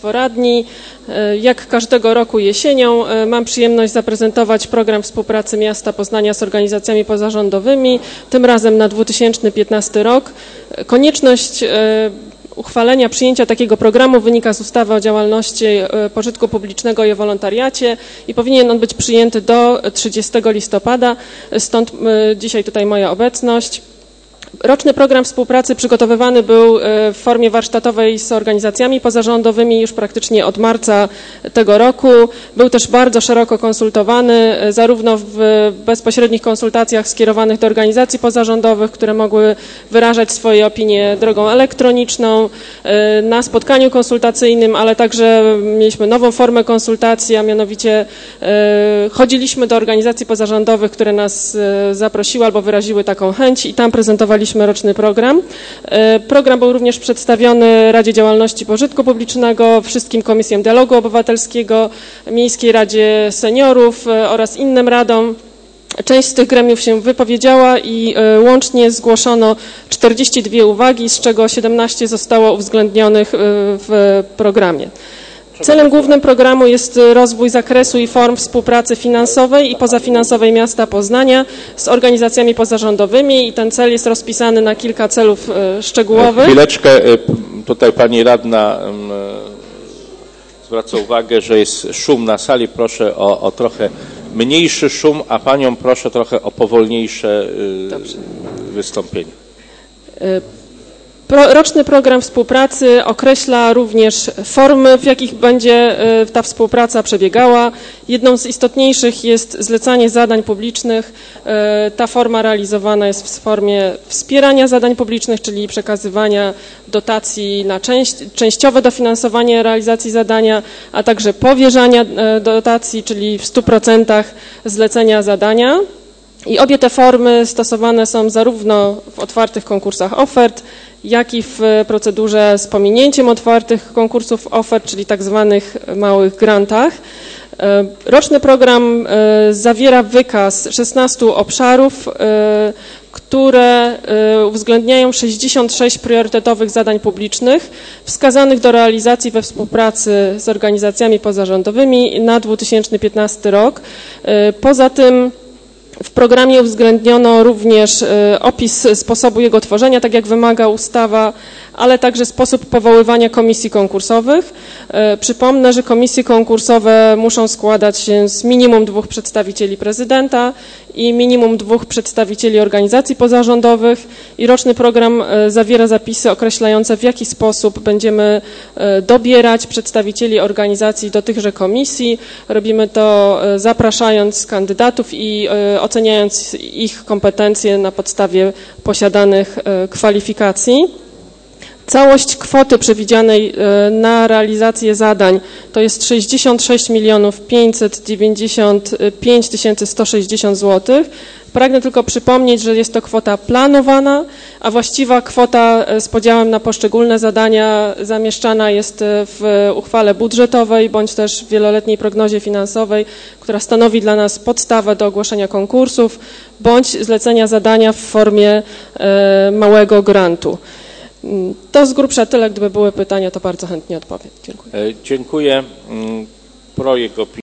Państwo radni. Jak każdego roku jesienią mam przyjemność zaprezentować program współpracy miasta Poznania z organizacjami pozarządowymi, tym razem na 2015 rok. Konieczność uchwalenia, przyjęcia takiego programu wynika z ustawy o działalności pożytku publicznego i o wolontariacie i powinien on być przyjęty do 30 listopada, stąd dzisiaj tutaj moja obecność. Roczny program współpracy przygotowywany był w formie warsztatowej z organizacjami pozarządowymi już praktycznie od marca tego roku. Był też bardzo szeroko konsultowany, zarówno w bezpośrednich konsultacjach skierowanych do organizacji pozarządowych, które mogły wyrażać swoje opinie drogą elektroniczną, na spotkaniu konsultacyjnym, ale także mieliśmy nową formę konsultacji, a mianowicie chodziliśmy do organizacji pozarządowych, które nas zaprosiły albo wyraziły taką chęć i tam prezentowaliśmy roczny program. Program był również przedstawiony Radzie Działalności Pożytku Publicznego, wszystkim Komisjom Dialogu Obywatelskiego, Miejskiej Radzie Seniorów oraz innym radom. Część z tych gremiów się wypowiedziała i łącznie zgłoszono 42 uwagi, z czego 17 zostało uwzględnionych w programie. Celem głównym programu jest rozwój zakresu i form współpracy finansowej i pozafinansowej miasta Poznania z organizacjami pozarządowymi i ten cel jest rozpisany na kilka celów szczegółowych. Chwileczkę, tutaj pani radna zwraca uwagę, że jest szum na sali. Proszę o trochę mniejszy szum, a panią proszę trochę o powolniejsze wystąpienie. Roczny program współpracy określa również formy, w jakich będzie ta współpraca przebiegała. Jedną z istotniejszych jest zlecanie zadań publicznych. Ta forma realizowana jest w formie wspierania zadań publicznych, czyli przekazywania dotacji na częściowe dofinansowanie realizacji zadania, a także powierzania dotacji, czyli w 100% zlecenia zadania. I obie te formy stosowane są zarówno w otwartych konkursach ofert, jak i w procedurze z pominięciem otwartych konkursów ofert, czyli tak zwanych małych grantach. Roczny program zawiera wykaz 16 obszarów, które uwzględniają 66 priorytetowych zadań publicznych wskazanych do realizacji we współpracy z organizacjami pozarządowymi na 2015 rok. Poza tym w programie uwzględniono również opis sposobu jego tworzenia, tak jak wymaga ustawa, ale także sposób powoływania komisji konkursowych. Przypomnę, że komisje konkursowe muszą składać się z minimum 2 przedstawicieli prezydenta i minimum 2 przedstawicieli organizacji pozarządowych i roczny program zawiera zapisy określające, w jaki sposób będziemy dobierać przedstawicieli organizacji do tychże komisji. Robimy to zapraszając kandydatów i oceniając ich kompetencje na podstawie posiadanych kwalifikacji. Całość kwoty przewidzianej na realizację zadań to jest 66 595 160 zł. Pragnę tylko przypomnieć, że jest to kwota planowana, a właściwa kwota z podziałem na poszczególne zadania zamieszczana jest w uchwale budżetowej bądź też w wieloletniej prognozie finansowej, która stanowi dla nas podstawę do ogłoszenia konkursów bądź zlecenia zadania w formie małego grantu. To z grubsza tyle. Gdyby były pytania, to bardzo chętnie odpowiem. Dziękuję. Dziękuję. Projekt opinii.